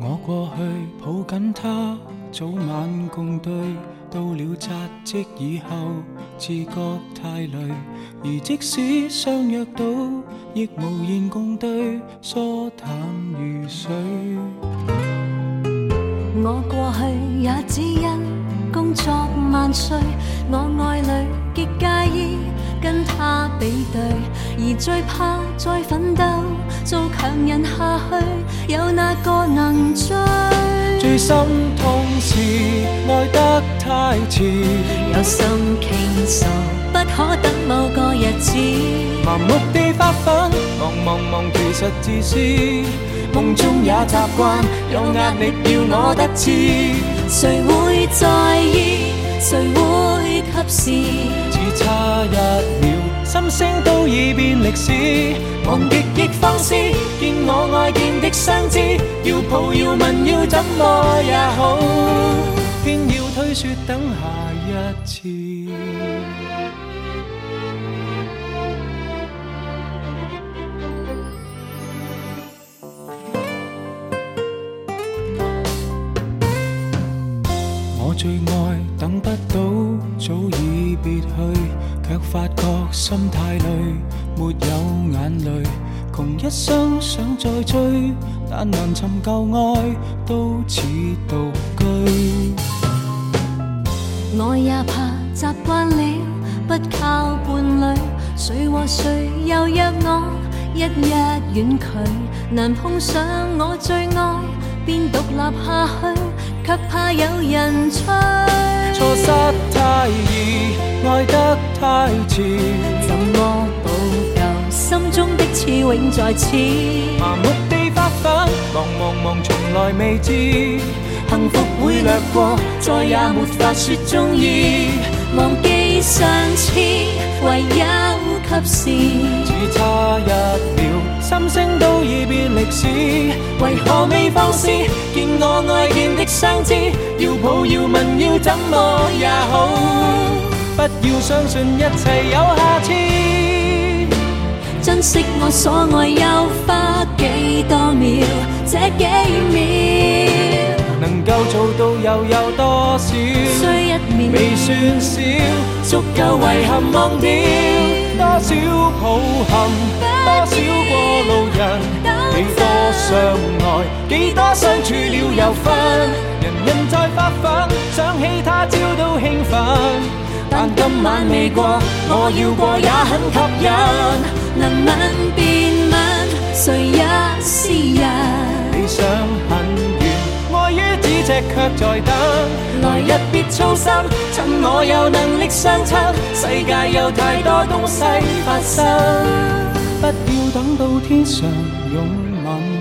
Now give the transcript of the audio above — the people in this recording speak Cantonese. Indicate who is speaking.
Speaker 1: 我過去抱緊他，早晚共對，到了扎職以後，自覺太累，而即使相約到，亦無言共對，疏淡如水。
Speaker 2: 我過去也只因工作萬歲，我愛侶極介意跟他比對，而最怕再奮鬥做強人下去，有哪個能追？
Speaker 1: 最心痛是愛得太遲，
Speaker 2: 有心傾訴不可等某個日子，
Speaker 1: 盲目地發奮，忙其實自私，夢中也習慣有壓力要我得志，
Speaker 2: 誰會在意？誰會及時？
Speaker 1: 只差一秒，心聲都已變歷史，忘極亦放肆，見我愛見的相知，要抱要吻要怎麼也好，偏要推說等下一次。我最愛等不到，早已別去，卻發覺心太累，沒有眼淚，窮一生想再追，但難尋舊愛，都似獨居。
Speaker 2: 我也怕習慣了不靠伴侶，誰和誰又約我一日遠距，難碰上我最愛，便獨立下去，卻怕有人催。
Speaker 1: 錯失太易，愛得太遲，
Speaker 2: 怎麼補救心中的刺永在此？
Speaker 1: 麻木地發奮，忙從來未知，幸福會掠過，再也沒法說中意，
Speaker 2: 忘記上次，唯有及時，
Speaker 1: 只差一秒，心聲都已變歷史，為何未放肆？見我愛見的相知，要抱要吻要怎麼也好，不要相信一切有下次，
Speaker 2: 珍惜我所愛又花幾多秒，這幾秒
Speaker 1: 能夠做到又有多少？
Speaker 2: 需一秒
Speaker 1: 未算少，足夠遺憾忘掉多少抱憾，多少過路人，幾多相愛，幾多相處了又分，人在發奮，想起他朝都興奮，但今晚未過，我要過也很吸引，
Speaker 2: 能吻便吻，誰也是人，
Speaker 1: 理想很遠，愛於咫尺卻在等，來日別操心，趁我有能力相親，世界有太多東西發生，不要等到天上擁吻。